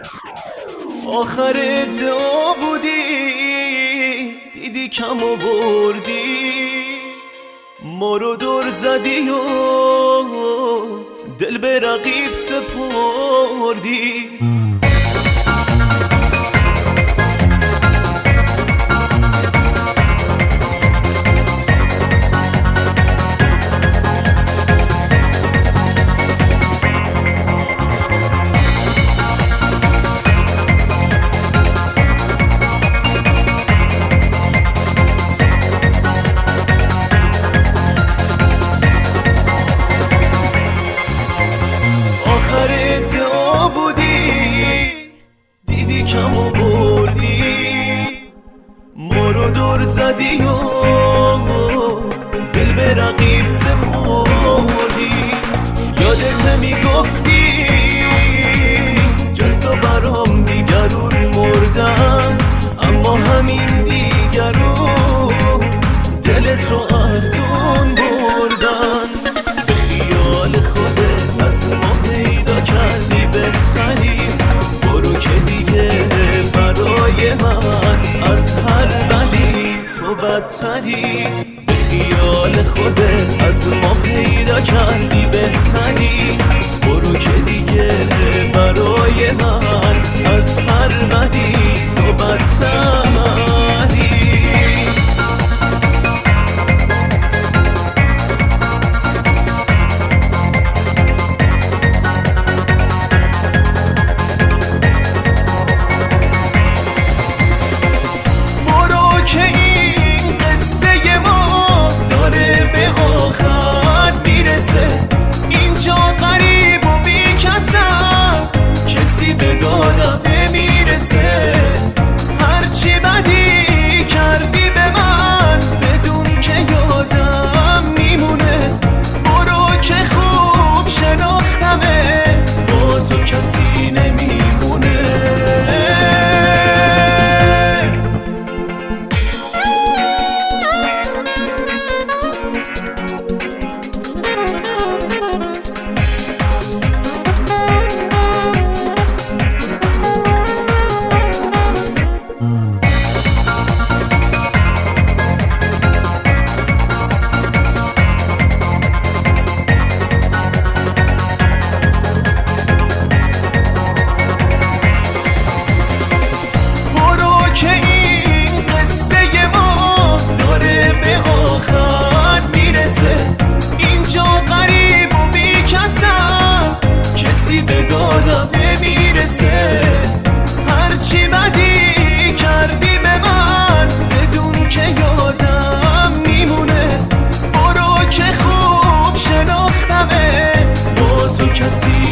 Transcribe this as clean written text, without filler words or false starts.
آخر ادعا بودی دیدی کم آوردی، ما رو دور زدی و دل به رقیب سپردی. دیدی کم آوردی، ما رو دور زدی و دل به رقیب سپردی. یادت میگفتی جز تو برام دیگرون مردن، اما همین دیگرون دلت رو افزون بردن. به خیال خودت از ما پیدا کردی بهتری، که دیگه برای من از هر بدی تو بدتری. به خیال خودت از ما پیدا کردی بهتری، برو که دیگه برای من از هر بدی تو بدتری. که این قصه ما داره به آخر میرسه، اینجا غریب و بی کسم کسی به دادم نمیرسه. هرچی بدی کردی به من بدون که یادم میمونه، برو که خوب شناختمت با تو کسی نمیمونه. که این قصه ما داره به آخر میرسه، اینجا غریب و بی کسم کسی به دادم نمیرسه. هرچی بدی کردی به من بدون که یادم میمونه، برو که خوب شناختمت با تو کسی